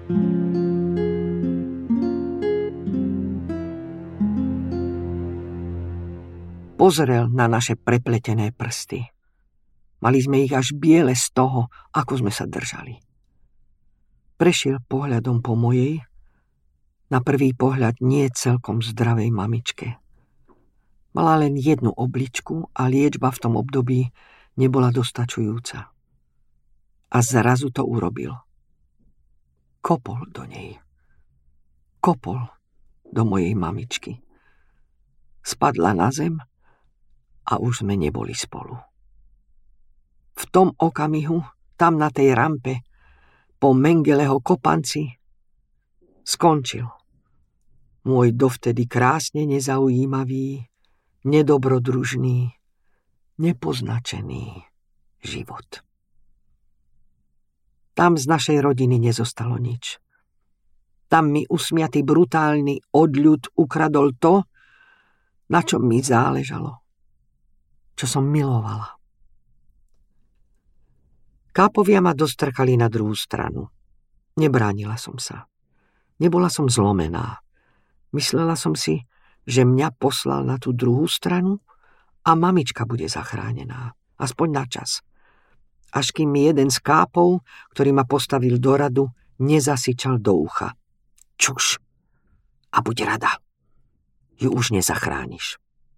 Pozrel na naše prepletené prsty. Mali sme ich až biele z toho, ako sme sa držali. Prešiel pohľadom po mojej, na prvý pohľad nie celkom zdravej mamičke. Mala len jednu obličku a liečba v tom období nebola dostačujúca. A zrazu to urobil. Kopol do nej. Kopol do mojej mamičky. Spadla na zem a už sme neboli spolu. V tom okamihu, tam na tej rampe, po Mengeleho kopanci, skončil môj dovtedy krásne nezaujímavý, nedobrodružný, nepoznačený život. Tam z našej rodiny nezostalo nič. Tam mi usmiatý brutálny odľud ukradol to, na čom mi záležalo, čo som milovala. Kápovia ma dostrkali na druhú stranu. Nebránila som sa. Nebola som zlomená. Myslela som si, že mňa poslal na tú druhú stranu a mamička bude zachránená. Aspoň na čas. Až kým mi jeden z kápov, ktorý ma postavil do radu, nezasičal do ucha. Čuš a buď rada. Ju už nezachrániš.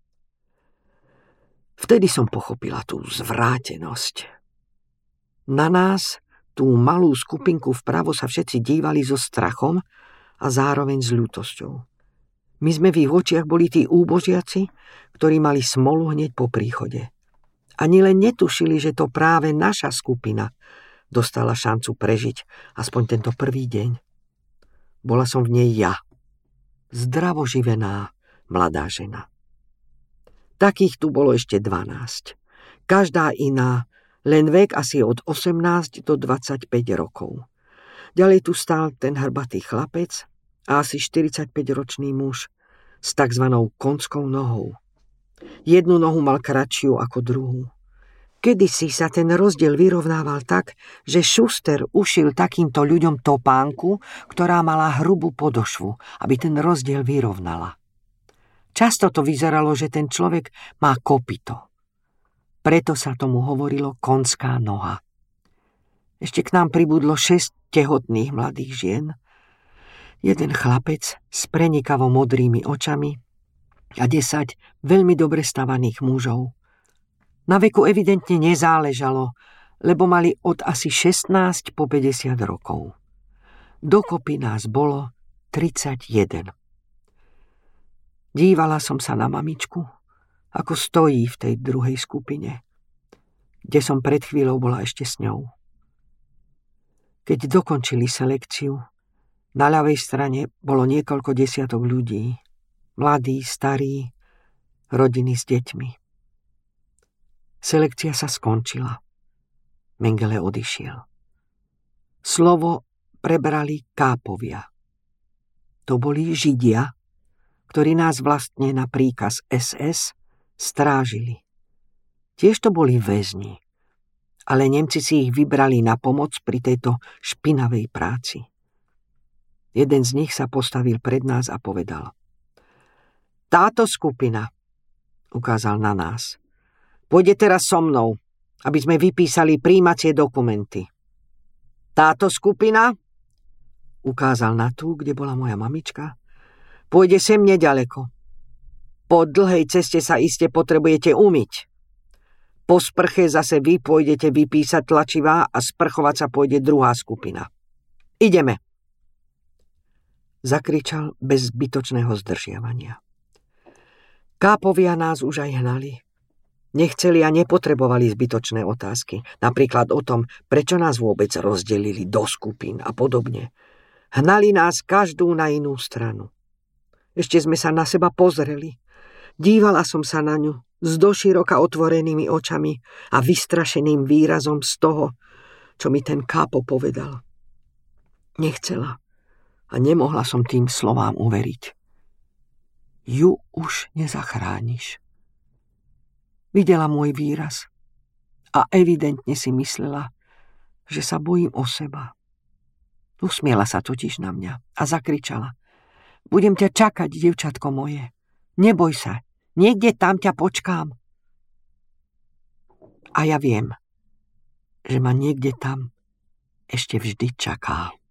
Vtedy som pochopila tú zvrátenosť. Na nás, tú malú skupinku vpravo, sa všetci dívali so strachom a zároveň s ľútosťou. My sme v ich očiach boli tí úbožiaci, ktorí mali smolu hneď po príchode. Ani len netušili, že to práve naša skupina dostala šancu prežiť aspoň tento prvý deň. Bola som v nej ja, zdravoživená mladá žena. Takých tu bolo ešte 12. Každá iná, len vek asi od 18 do 25 rokov. Ďalej tu stál ten hrbatý chlapec a asi 45-ročný muž s takzvanou konskou nohou. Jednu nohu mal kratšiu ako druhú. Kedysi sa ten rozdiel vyrovnával tak, že Šuster ušil takýmto ľuďom topánku, ktorá mala hrubú podošvu, aby ten rozdiel vyrovnala. Často to vyzeralo, že ten človek má kopyto. Preto sa tomu hovorilo konská noha. Ešte k nám pribudlo 6 tehotných mladých žien, jeden chlapec s prenikavo modrými očami a 10 veľmi dobre stavaných mužov. Na veku evidentne nezáležalo, lebo mali od asi 16 po 50 rokov. Dokopy nás bolo 31. Dívala som sa na mamičku, ako stojí v tej druhej skupine, kde som pred chvíľou bola ešte s ňou. Keď dokončili selekciu, na ľavej strane bolo niekoľko desiatok ľudí, mladí, starí, rodiny s deťmi. Selekcia sa skončila. Mengele odišiel. Slovo prebrali kápovia. To boli Židia, ktorí nás vlastne na príkaz SS strážili. Tiež to boli väzni, ale Nemci si ich vybrali na pomoc pri tejto špinavej práci. Jeden z nich sa postavil pred nás a povedal: táto skupina, ukázal na nás, pôjde teraz so mnou, aby sme vypísali prijímacie dokumenty. Táto skupina, ukázal na tú, kde bola moja mamička, pôjde sem neďaleko. Po dlhej ceste sa iste potrebujete umyť. Po sprche zase vy pôjdete vypísať tlačivá a sprchovať sa pôjde druhá skupina. Ideme, zakričal bez zbytočného zdržiavania. Kápovia nás už aj hnali. Nechceli a nepotrebovali zbytočné otázky, napríklad o tom, prečo nás vôbec rozdelili do skupín a podobne. Hnali nás každú na inú stranu. Ešte sme sa na seba pozreli. Dívala som sa na ňu s doširoka otvorenými očami a vystrašeným výrazom z toho, čo mi ten kápo povedal. Nechcela a nemohla som tým slovám uveriť. Ju už nezachrániš. Videla môj výraz a evidentne si myslela, že sa bojím o seba. Usmiela sa totiž na mňa a zakričala. Budem ťa čakať, dievčatko moje. Neboj sa, niekde tam ťa počkám. A ja viem, že ma niekde tam ešte vždy čaká.